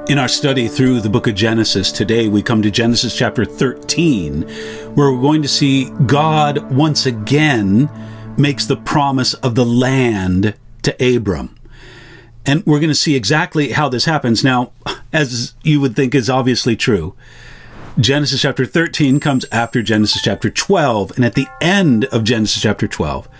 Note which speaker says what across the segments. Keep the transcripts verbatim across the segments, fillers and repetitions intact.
Speaker 1: In our study through the book of Genesis, today we come to Genesis chapter thirteen, where we're going to see God once again makes the promise of the land to Abram. And we're going to see exactly how this happens. Now, as you would think is obviously true, Genesis chapter thirteen comes after Genesis chapter twelve. And at the end of Genesis chapter twelve,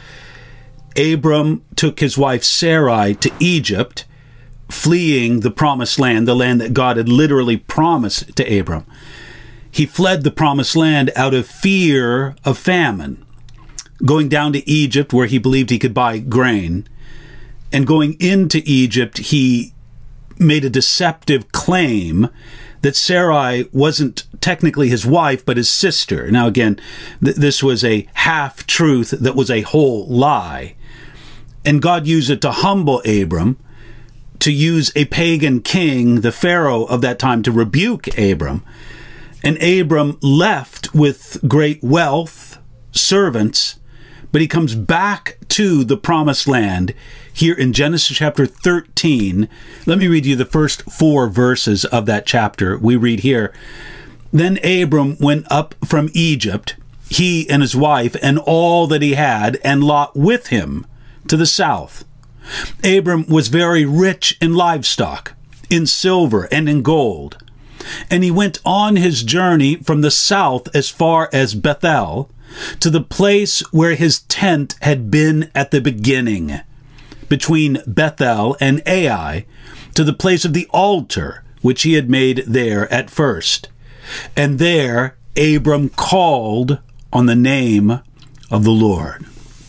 Speaker 1: Abram took his wife Sarai to Egypt, fleeing the promised land, the land that God had literally promised to Abram. He fled the promised land out of fear of famine, going down to Egypt where he believed he could buy grain. And going into Egypt, he made a deceptive claim that Sarai wasn't technically his wife, but his sister. Now again, th- this was a half-truth that was a whole lie. And God used it to humble Abram, to use a pagan king, the Pharaoh of that time, to rebuke Abram. And Abram left with great wealth, servants, but he comes back to the promised land here in Genesis chapter thirteen. Let me read you the first four verses of that chapter. We read here, "Then Abram went up from Egypt, he and his wife and all that he had, and Lot with him, to the south. Abram was very rich in livestock, in silver and in gold. And he went on his journey from the south as far as Bethel, to the place where his tent had been at the beginning, between Bethel and Ai, to the place of the altar which he had made there at first. And there Abram called on the name of the Lord."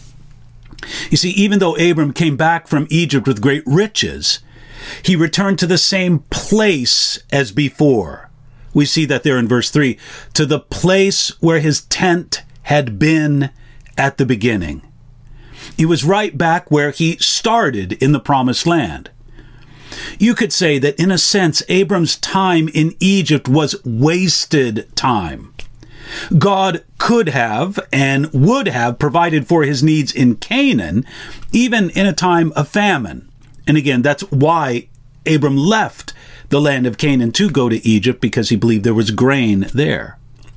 Speaker 1: You see, even though Abram came back from Egypt with great riches, he returned to the same place as before. We see that there in verse three, to the place where his tent had been at the beginning. He was right back where he started in the promised land. You could say that in a sense, Abram's time in Egypt was wasted time. God could have and would have provided for his needs in Canaan, even in a time of famine. And again, that's why Abram left the land of Canaan to go to Egypt, because he believed there was grain there.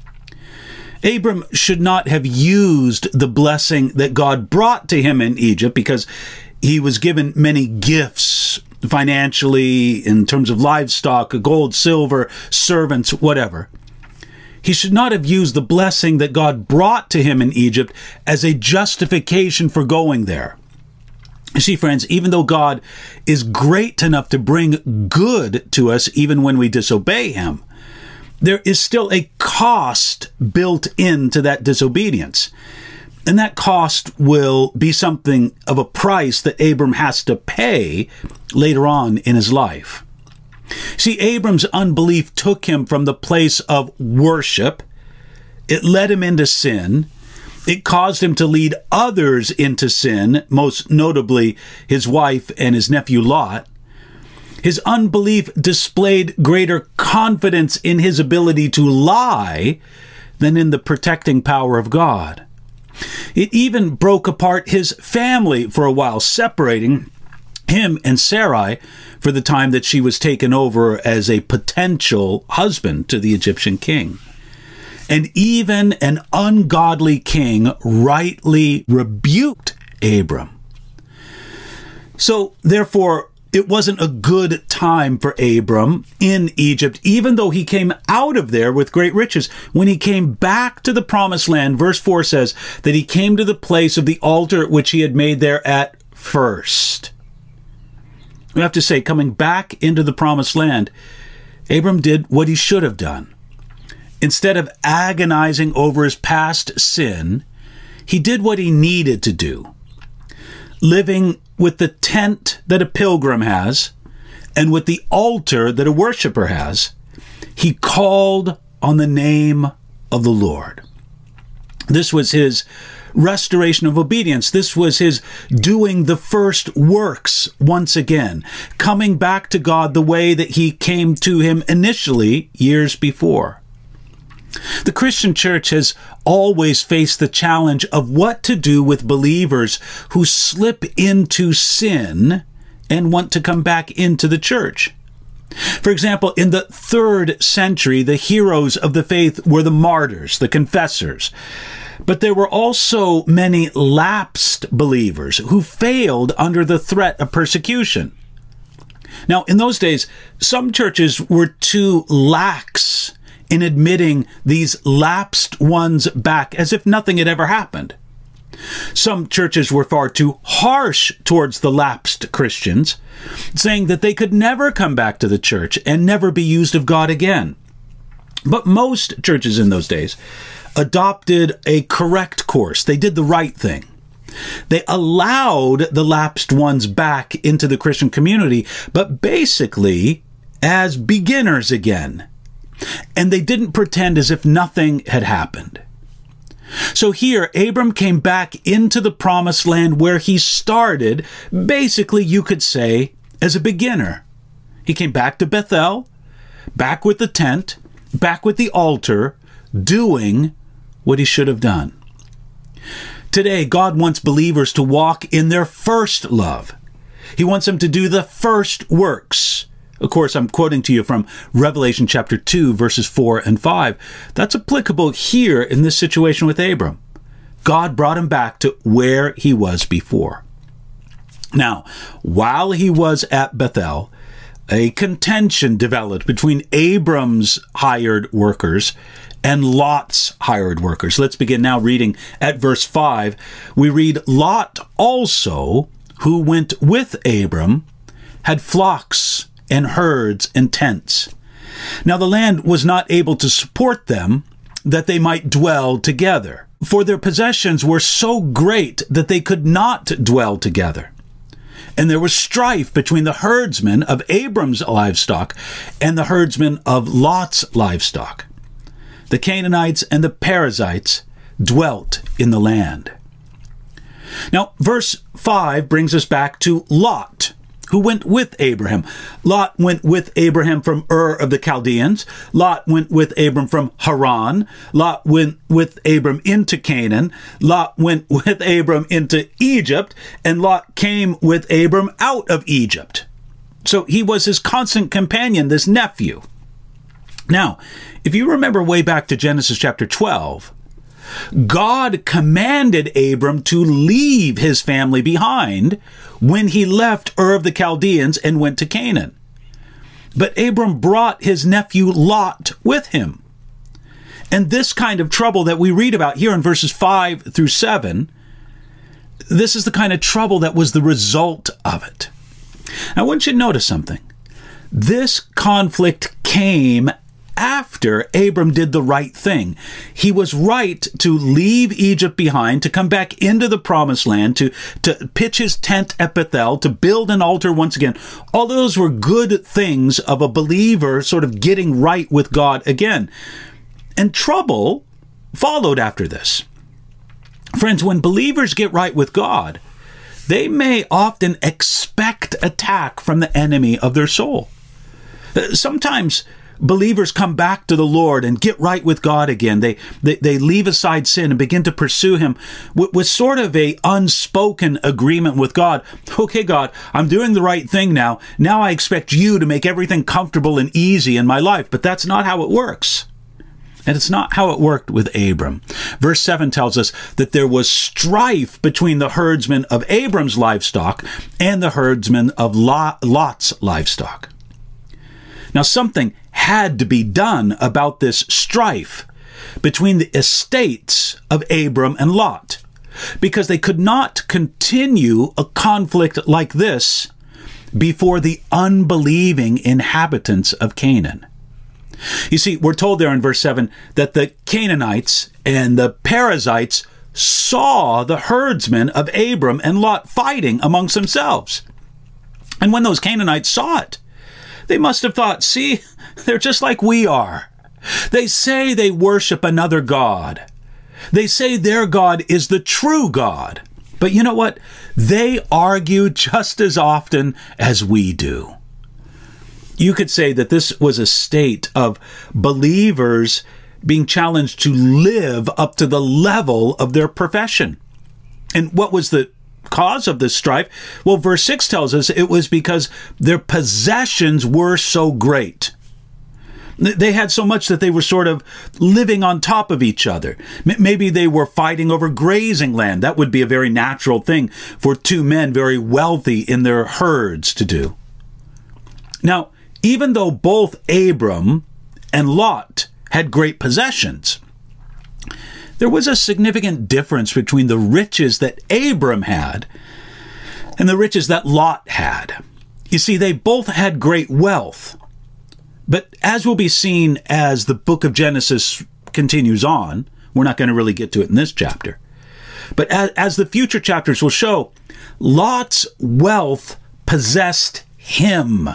Speaker 1: Abram should not have used the blessing that God brought to him in Egypt, because he was given many gifts financially, in terms of livestock, gold, silver, servants, whatever. He should not have used the blessing that God brought to him in Egypt as a justification for going there. You see, friends, even though God is great enough to bring good to us even when we disobey him, there is still a cost built into that disobedience. And that cost will be something of a price that Abram has to pay later on in his life. See, Abram's unbelief took him from the place of worship. It led him into sin. It caused him to lead others into sin, most notably his wife and his nephew Lot. His unbelief displayed greater confidence in his ability to lie than in the protecting power of God. It even broke apart his family for a while, separating him and Sarai for the time that she was taken over as a potential husband to the Egyptian king. And even an ungodly king rightly rebuked Abram. So, therefore, it wasn't a good time for Abram in Egypt, even though he came out of there with great riches. When he came back to the promised land, verse four says that he came to the place of the altar which he had made there at first. We have to say, coming back into the promised land, Abram did what he should have done. Instead of agonizing over his past sin, he did what he needed to do. Living with the tent that a pilgrim has and with the altar that a worshiper has, he called on the name of the Lord. This was his restoration of obedience. This was his doing the first works once again, coming back to God the way that he came to him initially years before. The Christian church has always faced the challenge of what to do with believers who slip into sin and want to come back into the church. For example, in the third century, the heroes of the faith were the martyrs, the confessors. But there were also many lapsed believers who failed under the threat of persecution. Now, in those days, some churches were too lax in admitting these lapsed ones back as if nothing had ever happened. Some churches were far too harsh towards the lapsed Christians, saying that they could never come back to the church and never be used of God again. But most churches in those days adopted a correct course. They did the right thing. They allowed the lapsed ones back into the Christian community, but basically as beginners again. And they didn't pretend as if nothing had happened. So here, Abram came back into the promised land where he started, basically, you could say, as a beginner. He came back to Bethel, back with the tent, back with the altar, doing what he should have done. Today, God wants believers to walk in their first love. He wants them to do the first works. Of course, I'm quoting to you from Revelation chapter two, verses four and five. That's applicable here in this situation with Abram. God brought him back to where he was before. Now, while he was at Bethel, a contention developed between Abram's hired workers and Lot's hired workers. Let's begin now reading at verse five. We read, Lot also, who went with Abram, had flocks and herds and tents. Now the land was not able to support them, that they might dwell together. For their possessions were so great that they could not dwell together. And there was strife between the herdsmen of Abram's livestock and the herdsmen of Lot's livestock. The Canaanites and the Perizzites dwelt in the land. Now, verse five brings us back to Lot, who went with Abraham. Lot went with Abraham from Ur of the Chaldeans. Lot went with Abram from Haran. Lot went with Abram into Canaan. Lot went with Abram into Egypt. And Lot came with Abram out of Egypt. So he was his constant companion, this nephew. Now, if you remember way back to Genesis chapter twelve, God commanded Abram to leave his family behind when he left Ur of the Chaldeans and went to Canaan. But Abram brought his nephew Lot with him. And this kind of trouble that we read about here in verses five through seven, this is the kind of trouble that was the result of it. Now, I want you to notice something. This conflict came after Abram did the right thing. He was right to leave Egypt behind, to come back into the promised land, to, to pitch his tent at Bethel, to build an altar once again. All those were good things of a believer sort of getting right with God again. And trouble followed after this. Friends, when believers get right with God, they may often expect attack from the enemy of their soul. Sometimes believers come back to the Lord and get right with God again. They they, they leave aside sin and begin to pursue Him with, with sort of a unspoken agreement with God. Okay, God, I'm doing the right thing now. Now I expect you to make everything comfortable and easy in my life. But that's not how it works. And it's not how it worked with Abram. Verse seven tells us that there was strife between the herdsmen of Abram's livestock and the herdsmen of Lot's livestock. Now, something had to be done about this strife between the estates of Abram and Lot, because they could not continue a conflict like this before the unbelieving inhabitants of Canaan. You see, we're told there in verse seven that the Canaanites and the Perizzites saw the herdsmen of Abram and Lot fighting amongst themselves. And when those Canaanites saw it, they must have thought, see, they're just like we are. They say they worship another God. They say their God is the true God. But you know what? They argue just as often as we do. You could say that this was a state of believers being challenged to live up to the level of their profession. And what was the cause of this strife? Well, verse six tells us it was because their possessions were so great. They had so much that they were sort of living on top of each other. Maybe they were fighting over grazing land. That would be a very natural thing for two men very wealthy in their herds to do. Now, even though both Abram and Lot had great possessions, there was a significant difference between the riches that Abram had and the riches that Lot had. You see, they both had great wealth. But as will be seen as the book of Genesis continues on, we're not going to really get to it in this chapter. But as, as the future chapters will show, Lot's wealth possessed him.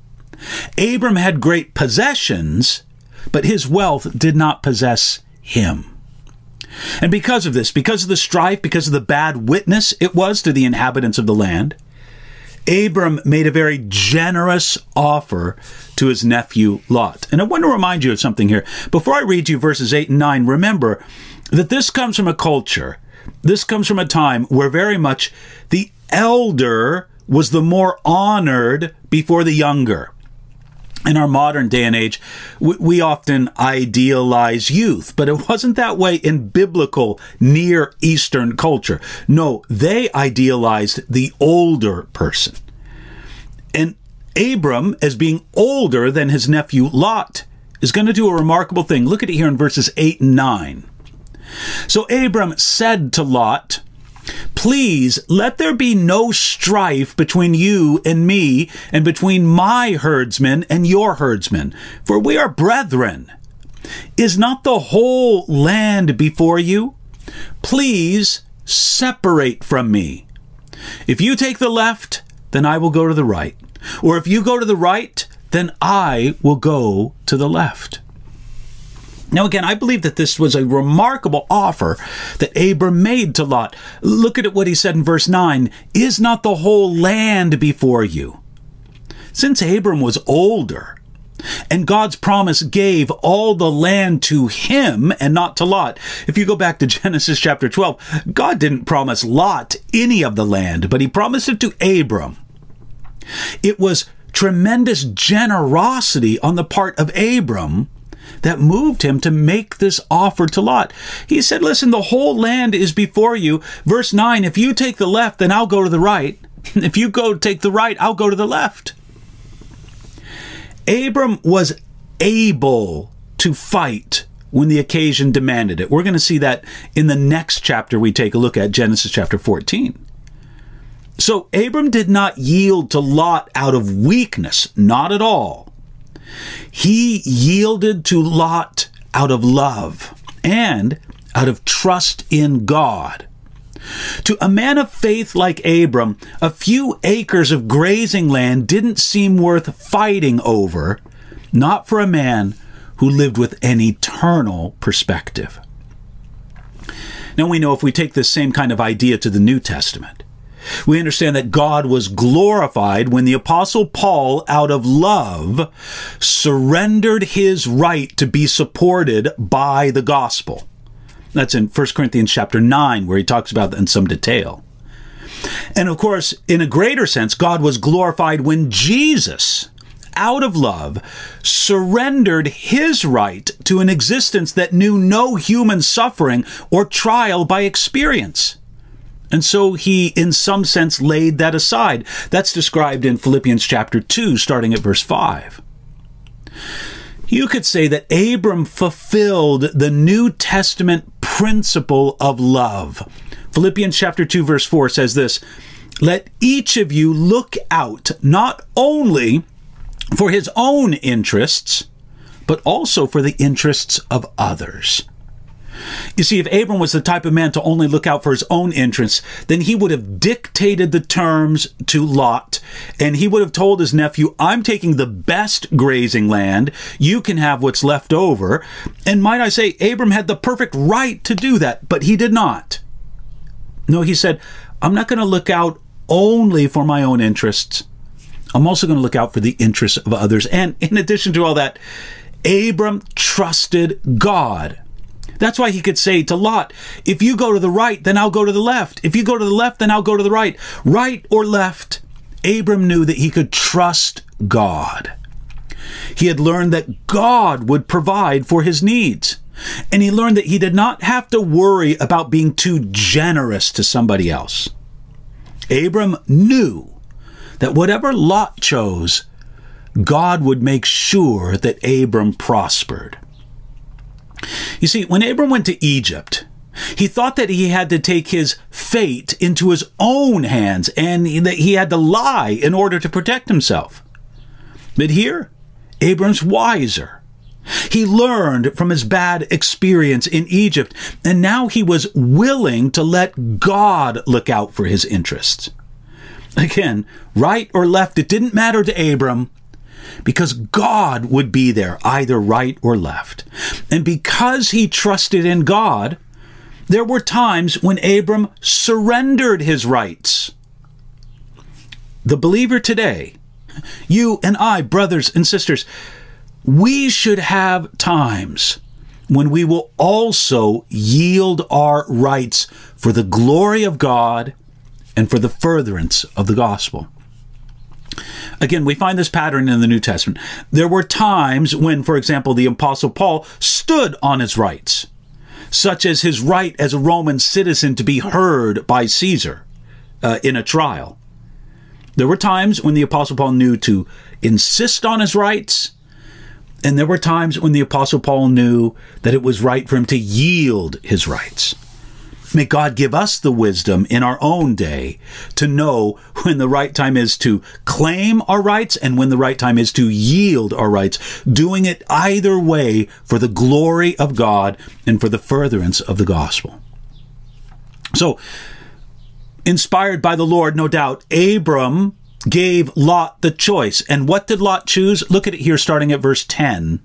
Speaker 1: Abram had great possessions, but his wealth did not possess him. And because of this, because of the strife, because of the bad witness it was to the inhabitants of the land, Abram made a very generous offer to his nephew Lot. And I want to remind you of something here. Before I read you verses eight and nine, remember that this comes from a culture, this comes from a time where very much the elder was the more honored before the younger. In our modern day and age, we, we often idealize youth, but it wasn't that way in biblical Near Eastern culture. No, they idealized the older person. And Abram, as being older than his nephew Lot, is going to do a remarkable thing. Look at it here in verses eight and nine. So Abram said to Lot, "Please let there be no strife between you and me, and between my herdsmen and your herdsmen, for we are brethren. Is not the whole land before you? Please separate from me. If you take the left, then I will go to the right. Or if you go to the right, then I will go to the left." Now again, I believe that this was a remarkable offer that Abram made to Lot. Look at what he said in verse nine. "Is not the whole land before you?" Since Abram was older, and God's promise gave all the land to him and not to Lot. If you go back to Genesis chapter twelve, God didn't promise Lot any of the land, but he promised it to Abram. It was tremendous generosity on the part of Abram that moved him to make this offer to Lot. He said, listen, the whole land is before you. Verse nine, if you take the left, then I'll go to the right. If you go take the right, I'll go to the left. Abram was able to fight when the occasion demanded it. We're going to see that in the next chapter we take a look at, Genesis chapter fourteen. So Abram did not yield to Lot out of weakness, not at all. He yielded to Lot out of love and out of trust in God. To a man of faith like Abram, a few acres of grazing land didn't seem worth fighting over, not for a man who lived with an eternal perspective. Now we know if we take this same kind of idea to the New Testament, we understand that God was glorified when the Apostle Paul, out of love, surrendered his right to be supported by the gospel. That's in First Corinthians chapter nine, where he talks about that in some detail. And of course, in a greater sense, God was glorified when Jesus, out of love, surrendered his right to an existence that knew no human suffering or trial by experience. And so he, in some sense, laid that aside. That's described in Philippians chapter two, starting at verse five. You could say that Abram fulfilled the New Testament principle of love. Philippians chapter two, verse four says this, "Let each of you look out not only for his own interests, but also for the interests of others." You see, if Abram was the type of man to only look out for his own interests, then he would have dictated the terms to Lot, and he would have told his nephew, I'm taking the best grazing land, you can have what's left over. And might I say, Abram had the perfect right to do that, but he did not. No, he said, I'm not going to look out only for my own interests. I'm also going to look out for the interests of others. And in addition to all that, Abram trusted God. That's why he could say to Lot, if you go to the right, then I'll go to the left. If you go to the left, then I'll go to the right. Right or left, Abram knew that he could trust God. He had learned that God would provide for his needs. And he learned that he did not have to worry about being too generous to somebody else. Abram knew that whatever Lot chose, God would make sure that Abram prospered. You see, when Abram went to Egypt, he thought that he had to take his fate into his own hands and that he had to lie in order to protect himself. But here, Abram's wiser. He learned from his bad experience in Egypt, and now he was willing to let God look out for his interests. Again, right or left, it didn't matter to Abram, because God would be there, either right or left. And because he trusted in God, there were times when Abram surrendered his rights. The believer today, you and I, brothers and sisters, we should have times when we will also yield our rights for the glory of God and for the furtherance of the gospel. Again, we find this pattern in the New Testament. There were times when, for example, the Apostle Paul stood on his rights, such as his right as a Roman citizen to be heard by Caesar uh, in a trial. There were times when the Apostle Paul knew to insist on his rights, and there were times when the Apostle Paul knew that it was right for him to yield his rights. May God give us the wisdom in our own day to know when the right time is to claim our rights and when the right time is to yield our rights, doing it either way for the glory of God and for the furtherance of the gospel. So, inspired by the Lord, no doubt, Abram gave Lot the choice. And what did Lot choose? Look at it here, starting at verse ten.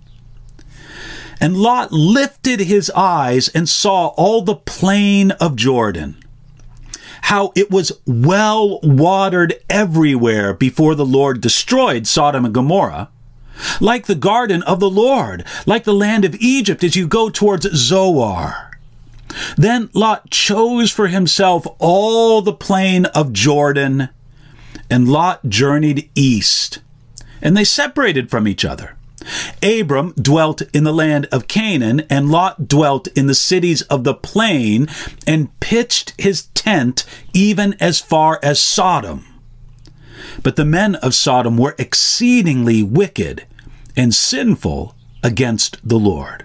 Speaker 1: And Lot lifted his eyes and saw all the plain of Jordan, how it was well watered everywhere before the Lord destroyed Sodom and Gomorrah, like the garden of the Lord, like the land of Egypt as you go towards Zoar. Then Lot chose for himself all the plain of Jordan, and Lot journeyed east, and they separated from each other. Abram dwelt in the land of Canaan, and Lot dwelt in the cities of the plain, and pitched his tent even as far as Sodom. But the men of Sodom were exceedingly wicked and sinful against the Lord.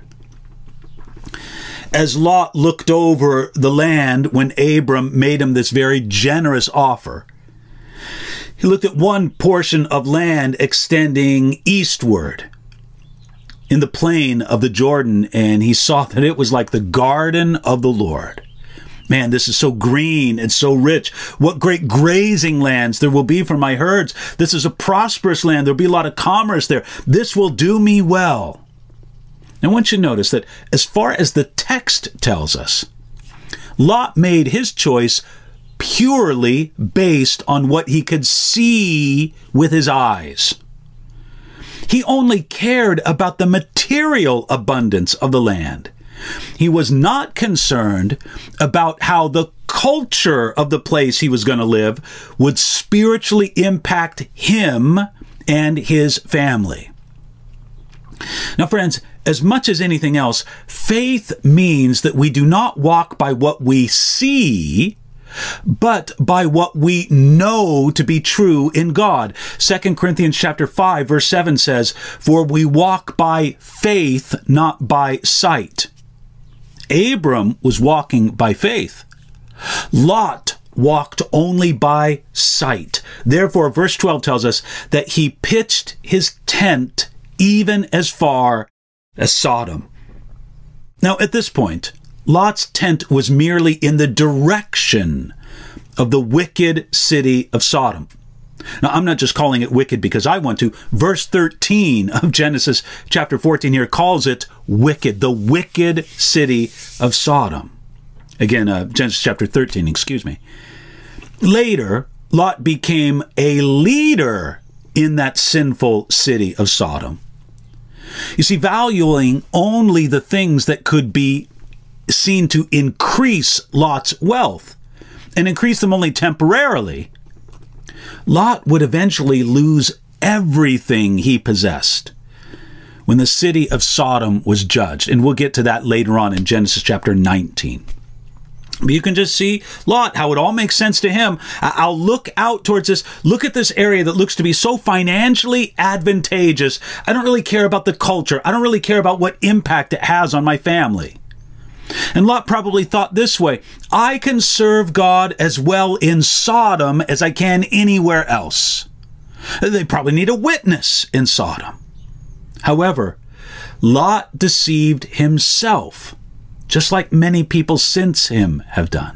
Speaker 1: As Lot looked over the land when Abram made him this very generous offer, he looked at one portion of land extending eastward in the plain of the Jordan, and he saw that it was like the garden of the Lord. Man, this is so green and so rich. What great grazing lands there will be for my herds. This is a prosperous land. There'll be a lot of commerce there. This will do me well. I want you to notice that as far as the text tells us, Lot made his choice purely based on what he could see with his eyes. He only cared about the material abundance of the land. He was not concerned about how the culture of the place he was going to live would spiritually impact him and his family. Now, friends, as much as anything else, faith means that we do not walk by what we see, but by what we know to be true in God. Second Corinthians chapter five, verse seven says, "For we walk by faith, not by sight." Abram was walking by faith. Lot walked only by sight. Therefore, verse twelve tells us that he pitched his tent even as far as Sodom. Now, at this point, Lot's tent was merely in the direction of the wicked city of Sodom. Now, I'm not just calling it wicked because I want to. Verse thirteen of Genesis chapter fourteen here calls it wicked, the wicked city of Sodom. Again, uh, Genesis chapter thirteen, excuse me. Later, Lot became a leader in that sinful city of Sodom. You see, valuing only the things that could be seen to increase Lot's wealth, and increase them only temporarily. Lot would eventually lose everything he possessed when the city of Sodom was judged. And we'll get to that later on in Genesis chapter nineteen. But you can just see Lot, how it all makes sense to him. I'll look out towards this. Look at this area that looks to be so financially advantageous. I don't really care about the culture. I don't really care about what impact it has on my family. And Lot probably thought this way: I can serve God as well in Sodom as I can anywhere else. They probably need a witness in Sodom. However, Lot deceived himself, just like many people since him have done.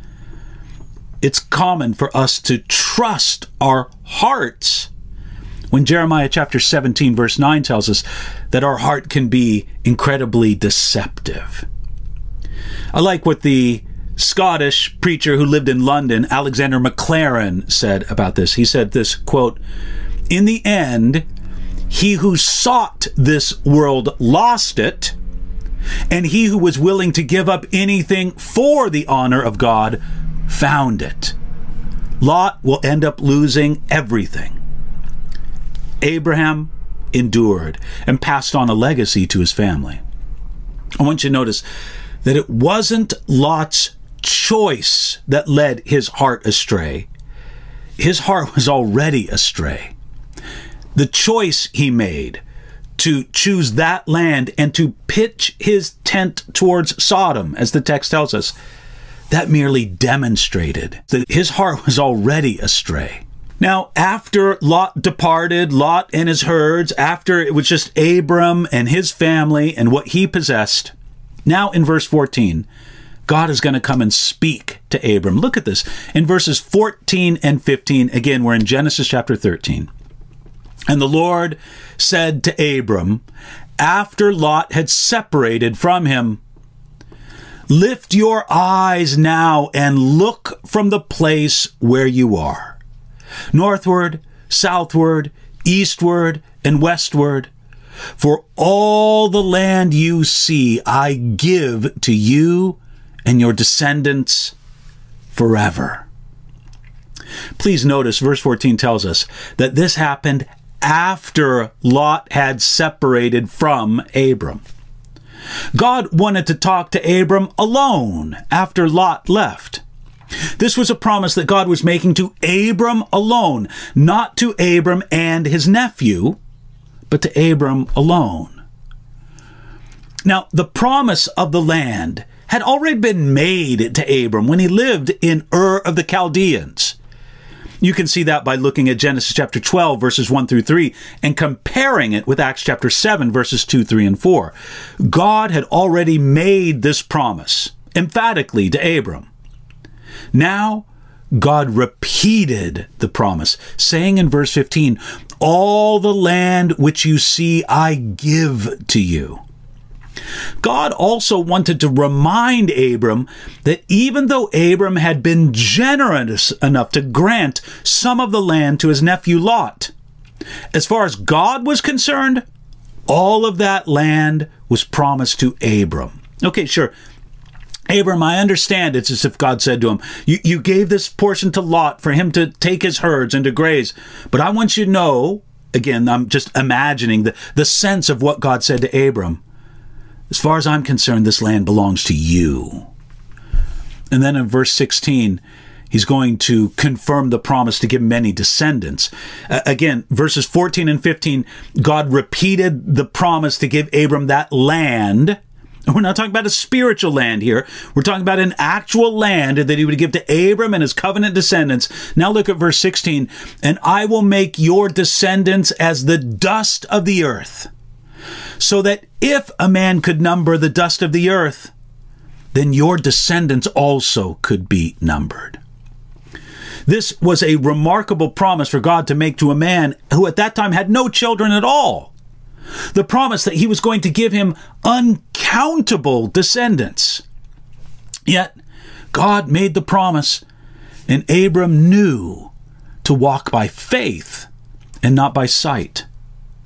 Speaker 1: It's common for us to trust our hearts when Jeremiah chapter seventeen verse nine tells us that our heart can be incredibly deceptive. I like what the Scottish preacher who lived in London, Alexander Maclaren, said about this. He said this, quote, "In the end, he who sought this world lost it, and he who was willing to give up anything for the honor of God found it." Lot will end up losing everything. Abraham endured and passed on a legacy to his family. I want you to notice that it wasn't Lot's choice that led his heart astray. His heart was already astray. The choice he made to choose that land and to pitch his tent towards Sodom, as the text tells us, that merely demonstrated that his heart was already astray. Now, after Lot departed, Lot and his herds, after it was just Abram and his family and what he possessed, now in verse fourteen, God is going to come and speak to Abram. Look at this. In verses fourteen and fifteen, again, we're in Genesis chapter thirteen. "And the Lord said to Abram, after Lot had separated from him, 'Lift your eyes now and look from the place where you are, northward, southward, eastward, and westward. For all the land you see, I give to you and your descendants forever.'" Please notice verse fourteen tells us that this happened after Lot had separated from Abram. God wanted to talk to Abram alone after Lot left. This was a promise that God was making to Abram alone, not to Abram and his nephew, but to Abram alone. Now, the promise of the land had already been made to Abram when he lived in Ur of the Chaldeans. You can see that by looking at Genesis chapter twelve, verses one through three, and comparing it with Acts chapter seven, verses two, three, and four. God had already made this promise emphatically to Abram. Now, God repeated the promise, saying in verse fifteen, "All the land which you see, I give to you." God also wanted to remind Abram that even though Abram had been generous enough to grant some of the land to his nephew Lot, as far as God was concerned, all of that land was promised to Abram. Okay, sure. Abram, I understand it's as if God said to him, you, you gave this portion to Lot for him to take his herds and to graze, but I want you to know, again, I'm just imagining the, the sense of what God said to Abram. As far as I'm concerned, this land belongs to you. And then in verse sixteen, he's going to confirm the promise to give many descendants. Uh, again, verses fourteen and fifteen, God repeated the promise to give Abram that land. We're not talking about a spiritual land here. We're talking about an actual land that he would give to Abram and his covenant descendants. Now look at verse sixteen. "And I will make your descendants as the dust of the earth, so that if a man could number the dust of the earth, then your descendants also could be numbered." This was a remarkable promise for God to make to a man who at that time had no children at all. The promise that he was going to give him uncountable descendants. Yet, God made the promise, and Abram knew to walk by faith and not by sight.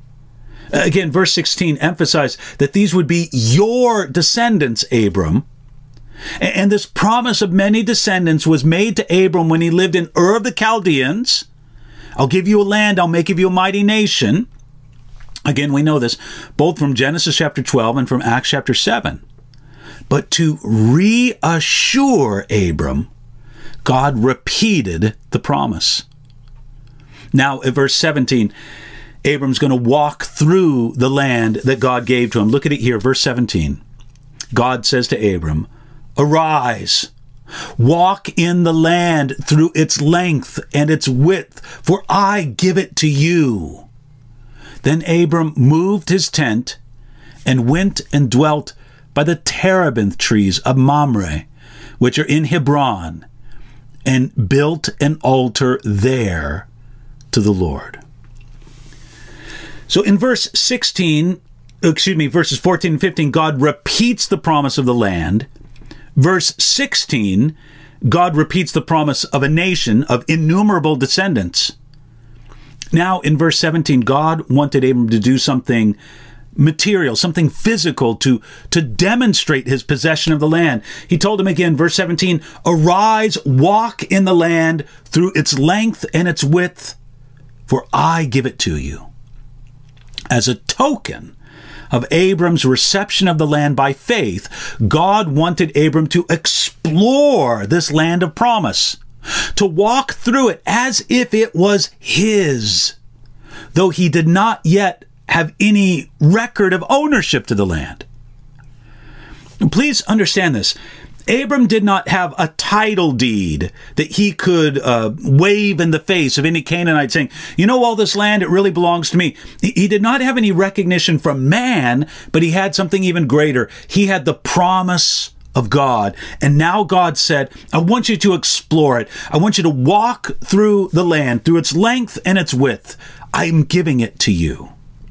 Speaker 1: Again, verse sixteen emphasized that these would be your descendants, Abram. And this promise of many descendants was made to Abram when he lived in Ur of the Chaldeans. I'll give you a land, I'll make of you a mighty nation. Again, we know this both from Genesis chapter twelve and from Acts chapter seven. But to reassure Abram, God repeated the promise. Now, in verse seventeen, Abram's going to walk through the land that God gave to him. Look at it here, verse seventeen. God says to Abram, "Arise, walk in the land through its length and its width, for I give it to you." Then Abram moved his tent and went and dwelt by the terebinth trees of Mamre, which are in Hebron, and built an altar there to the Lord. So in verse sixteen, excuse me, verses fourteen and fifteen, God repeats the promise of the land. Verse sixteen, God repeats the promise of a nation of innumerable descendants. Now, in verse seventeen, God wanted Abram to do something material, something physical to, to demonstrate his possession of the land. He told him again, verse seventeen, "Arise, walk in the land through its length and its width, for I give it to you." As a token of Abram's reception of the land by faith, God wanted Abram to explore this land of promise, to walk through it as if it was his, though he did not yet have any record of ownership to the land. Please understand this. Abram did not have a title deed that he could uh, wave in the face of any Canaanite saying, "You know, all this land, it really belongs to me." He, he did not have any recognition from man, but he had something even greater. He had the promise of God. And now God said, "I want you to explore it. I want you to walk through the land, through its length and its width. I'm giving it to you."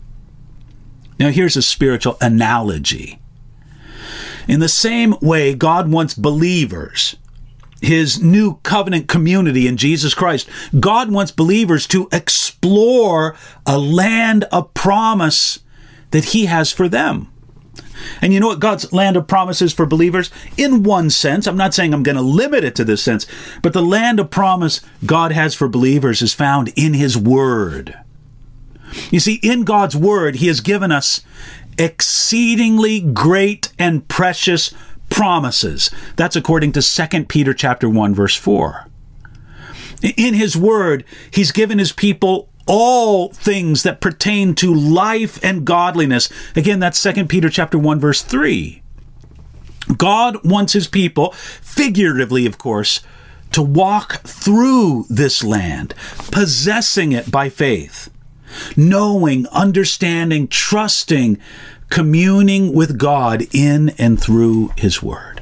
Speaker 1: Now here's a spiritual analogy. In the same way, God wants believers, his new covenant community in Jesus Christ, God wants believers to explore a land of promise that he has for them. And you know what God's land of promise is for believers? In one sense, I'm not saying I'm going to limit it to this sense, but the land of promise God has for believers is found in his word. You see, in God's word, he has given us exceedingly great and precious promises. That's according to Second Peter chapter one, verse four. In his word, he's given his people all things that pertain to life and godliness. Again, that's Second Peter chapter one, verse three. God wants his people, figuratively, of course, to walk through this land, possessing it by faith, knowing, understanding, trusting, communing with God in and through his word.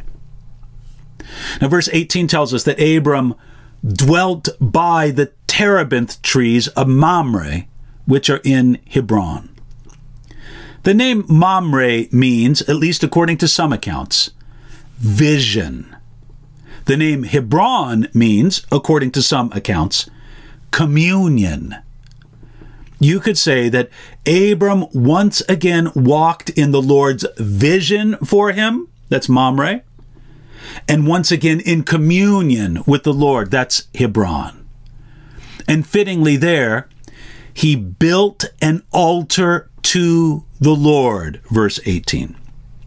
Speaker 1: Now, verse eighteen tells us that Abram dwelt by the terebinth trees of Mamre, which are in Hebron. The name Mamre means, at least according to some accounts, vision. The name Hebron means, according to some accounts, communion. You could say that Abram once again walked in the Lord's vision for him, that's Mamre, and once again in communion with the Lord, that's Hebron. And fittingly there, he built an altar to the Lord, verse eighteen.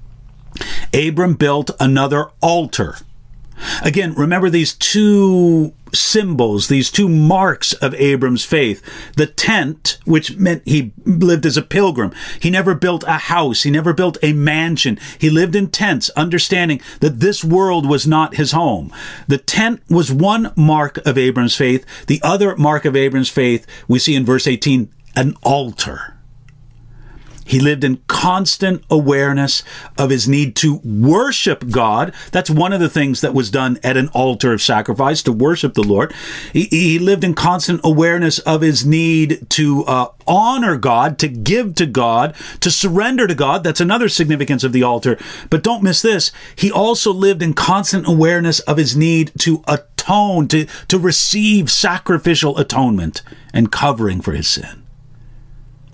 Speaker 1: Abram built another altar. Again, remember these two symbols, these two marks of Abram's faith. The tent, which meant he lived as a pilgrim. He never built a house. He never built a mansion. He lived in tents, understanding that this world was not his home. The tent was one mark of Abram's faith. The other mark of Abram's faith, we see in verse eighteen, an altar. He lived in constant awareness of his need to worship God. That's one of the things that was done at an altar of sacrifice, to worship the Lord. He, he lived in constant awareness of his need to uh, honor God, to give to God, to surrender to God. That's another significance of the altar. But don't miss this. He also lived in constant awareness of his need to atone, to, to receive sacrificial atonement and covering for his sin.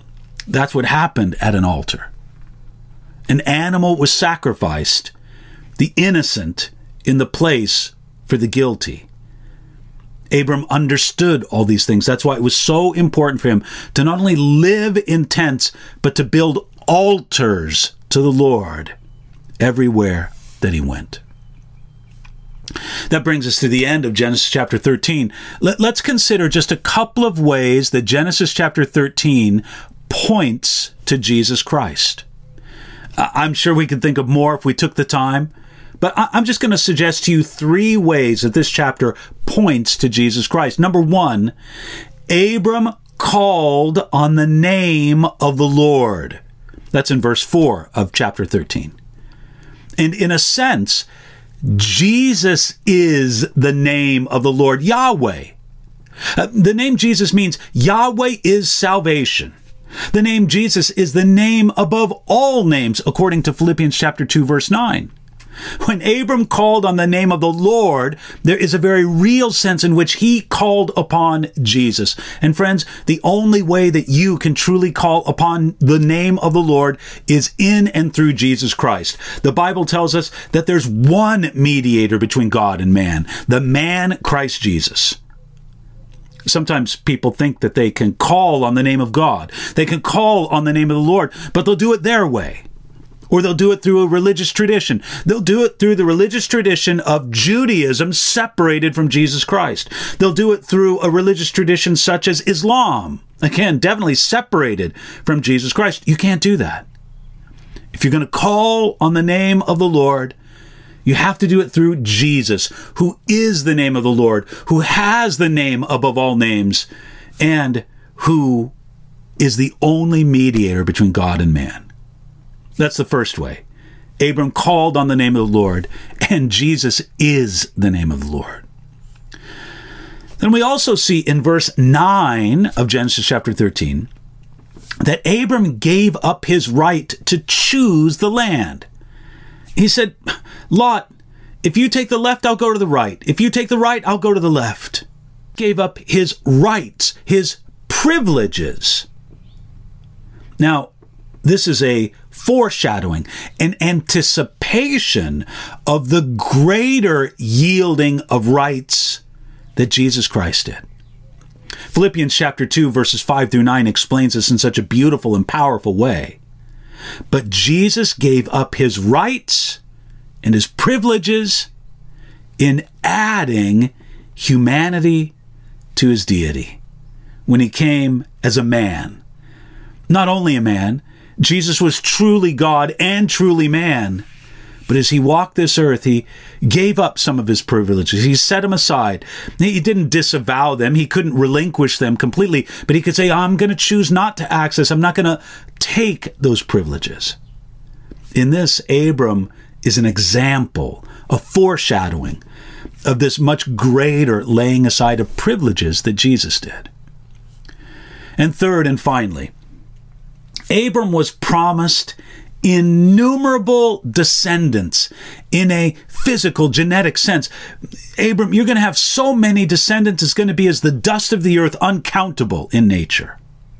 Speaker 1: That's what happened at an altar. An animal was sacrificed the innocent in the place for the guilty. Abram understood all these things. That's why it was so important for him to not only live in tents, but to build altars to the Lord everywhere that he went. That brings us to the end of Genesis chapter thirteen. Let, let's consider just a couple of ways that Genesis chapter thirteen points to Jesus Christ. I'm sure we could think of more if we took the time, but I'm just going to suggest to you three ways that this chapter points to Jesus Christ. Number one, Abram called on the name of the Lord. That's in verse four of chapter thirteen. And in a sense, Jesus is the name of the Lord, Yahweh. Uh, the name Jesus means Yahweh is salvation. The name Jesus is the name above all names, according to Philippians chapter two, verse nine. When Abram called on the name of the Lord, there is a very real sense in which he called upon Jesus. And friends, the only way that you can truly call upon the name of the Lord is in and through Jesus Christ. The Bible tells us that there's one mediator between God and man, the man Christ Jesus. Sometimes people think that they can call on the name of God. They can call on the name of the Lord, but they'll do it their way. Or they'll do it through a religious tradition. They'll do it through the religious tradition of Judaism separated from Jesus Christ. They'll do it through a religious tradition such as Islam. Again, definitely separated from Jesus Christ. You can't do that. If you're going to call on the name of the Lord, you have to do it through Jesus, who is the name of the Lord, who has the name above all names, and who is the only mediator between God and man. That's the first way. Abram called on the name of the Lord, and Jesus is the name of the Lord. Then we also see in verse nine of Genesis chapter thirteen that Abram gave up his right to choose the land. He said, Lot, if you take the left, I'll go to the right. If you take the right, I'll go to the left. Gave up his rights, his privileges. Now, this is a foreshadowing, an anticipation of the greater yielding of rights that Jesus Christ did. Philippians chapter two, verses five through nine explains this in such a beautiful and powerful way. But Jesus gave up his rights and his privileges in adding humanity to his deity when he came as a man. Not only a man, Jesus was truly God and truly man. But as he walked this earth, he gave up some of his privileges. He set them aside. He didn't disavow them. He couldn't relinquish them completely. But he could say, I'm going to choose not to access. I'm not going to take those privileges. In this, Abram is an example, a foreshadowing of this much greater laying aside of privileges that Jesus did. And third and finally, Abram was promised innumerable descendants in a physical, genetic sense. Abram, you're going to have so many descendants, it's going to be as the dust of the earth, uncountable in nature.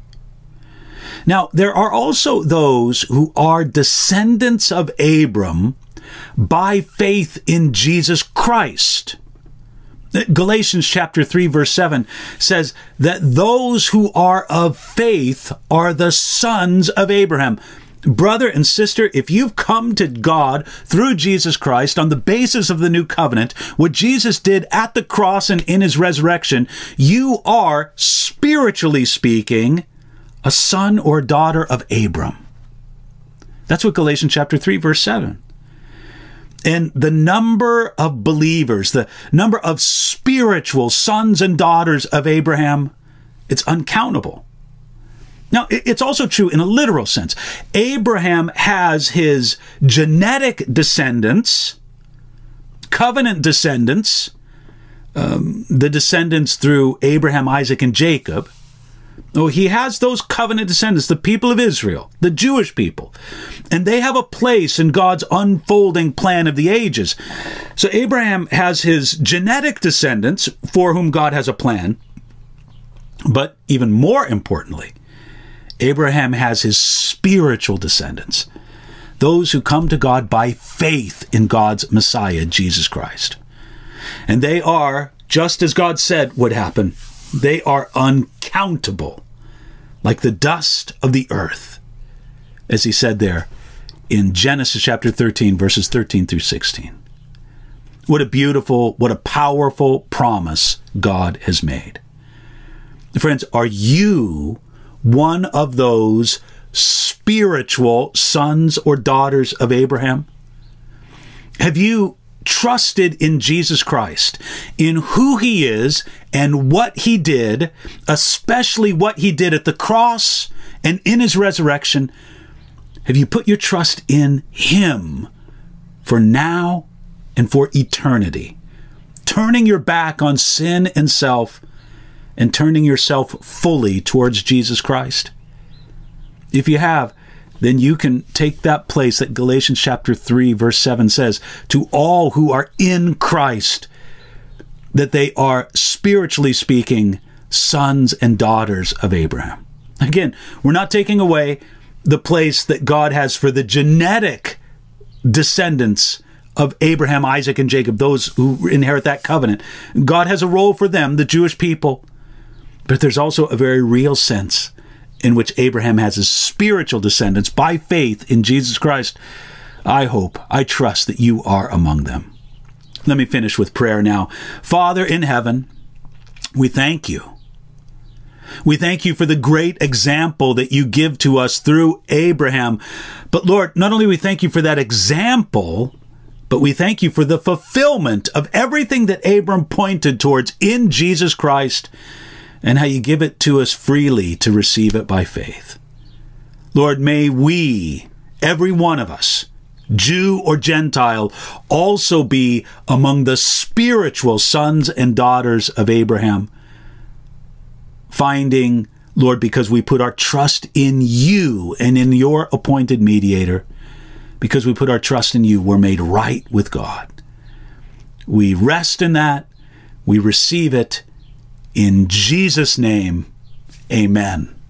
Speaker 1: Now, there are also those who are descendants of Abram by faith in Jesus Christ. Galatians chapter three, verse seven says that those who are of faith are the sons of Abraham. Brother and sister, if you've come to God through Jesus Christ on the basis of the new covenant, what Jesus did at the cross and in his resurrection, you are, spiritually speaking, a son or daughter of Abram. That's what Galatians chapter three, verse seven. And the number of believers, the number of spiritual sons and daughters of Abraham, it's uncountable. Now, it's also true in a literal sense. Abraham has his genetic descendants, covenant descendants, um, the descendants through Abraham, Isaac, and Jacob. Oh, he has those covenant descendants, the people of Israel, the Jewish people, and they have a place in God's unfolding plan of the ages. So Abraham has his genetic descendants for whom God has a plan, but even more importantly, Abraham has his spiritual descendants, those who come to God by faith in God's Messiah, Jesus Christ. And they are, just as God said would happen, they are uncountable, like the dust of the earth, as he said there in Genesis chapter thirteen, verses thirteen through sixteen. What a beautiful, what a powerful promise God has made. Friends, are you one of those spiritual sons or daughters of Abraham? Have you trusted in Jesus Christ, in who he is and what he did, especially what he did at the cross and in his resurrection? Have you put your trust in him for now and for eternity, turning your back on sin and self and turning yourself fully towards Jesus Christ? If you have, then you can take that place that Galatians chapter three, verse seven says, to all who are in Christ, that they are, spiritually speaking, sons and daughters of Abraham. Again, we're not taking away the place that God has for the genetic descendants of Abraham, Isaac, and Jacob, those who inherit that covenant. God has a role for them, the Jewish people. But there's also a very real sense in which Abraham has his spiritual descendants by faith in Jesus Christ. I hope, I trust that you are among them. Let me finish with prayer now. Father in heaven, we thank you. We thank you for the great example that you give to us through Abraham. But Lord, not only we thank you for that example, but we thank you for the fulfillment of everything that Abram pointed towards in Jesus Christ, and how you give it to us freely to receive it by faith. Lord, may we, every one of us, Jew or Gentile, also be among the spiritual sons and daughters of Abraham, finding, Lord, because we put our trust in you and in your appointed mediator, because we put our trust in you, we're made right with God. We rest in that. We receive it. In Jesus' name, amen.